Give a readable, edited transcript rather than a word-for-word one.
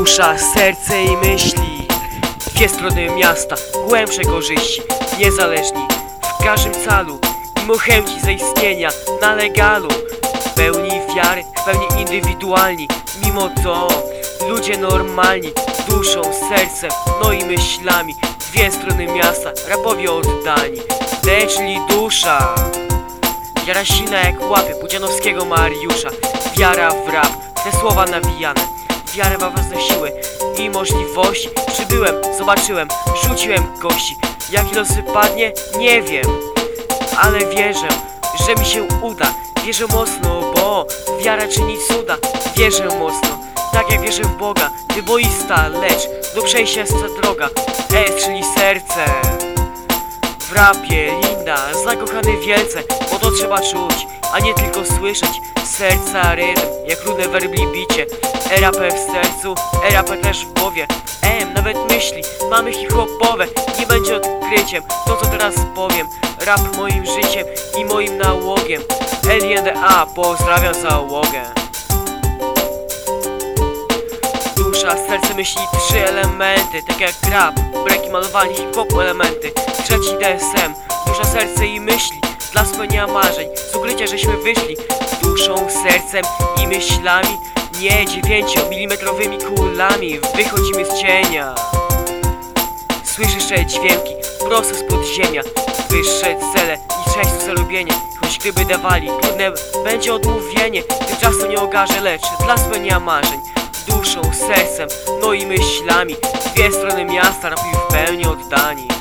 Dusza, serce i myśli, dwie strony miasta, głębsze korzyści, niezależni w każdym calu, mimo chęci zaistnienia na legalu, w pełni wiary, w pełni indywidualni, mimo to ludzie normalni, duszą, sercem, no i myślami, dwie strony miasta, rapowi oddani, czyli dusza. Wiara silna jak łapy Pudzianowskiego Mariusza, wiara w rap, te słowa nawijane, wiara we własne siły i możliwości. Przybyłem, zobaczyłem, rzuciłem kości. Jaki los wypadnie? Nie wiem, ale wierzę, że mi się uda. Wierzę mocno, bo wiara czyni cuda. Wierzę mocno, tak jak wierzę w Boga. Wyboista, lecz do przejścia jest ta droga. Czyli serce. W rapie Linda, zakochany wielce, bo to trzeba czuć, a nie tylko słyszeć. Serca rytm, jak trudne werbli bicie. RAP w sercu, RAP też w głowie. Nawet myśli mamy hip-hopowe, nie będzie odkryciem to, co teraz powiem. Rap moim życiem i moim nałogiem. LNDA, pozdrawiam załogę. Dusza, serce, myśli, trzy elementy, tak jak rap, breaki, malowanie, hip-hopu elementy. Trzeci DSM, dusza, serce i myśli, dla spełnienia marzeń, z ukrycia żeśmy wyszli. Duszą, sercem i myślami, nie 9-milimetrowymi kulami, wychodzimy z cienia. Słyszysz te dźwięki, prosto z podziemia, wyższe cele niż często zalubienie. Choć gdyby dawali, trudne będzie odmówienie, tymczasem nie okaże, lecz dla spełnienia marzeń. Duszą, sercem, no i myślami, dwie strony miasta, rapuj w pełni oddani.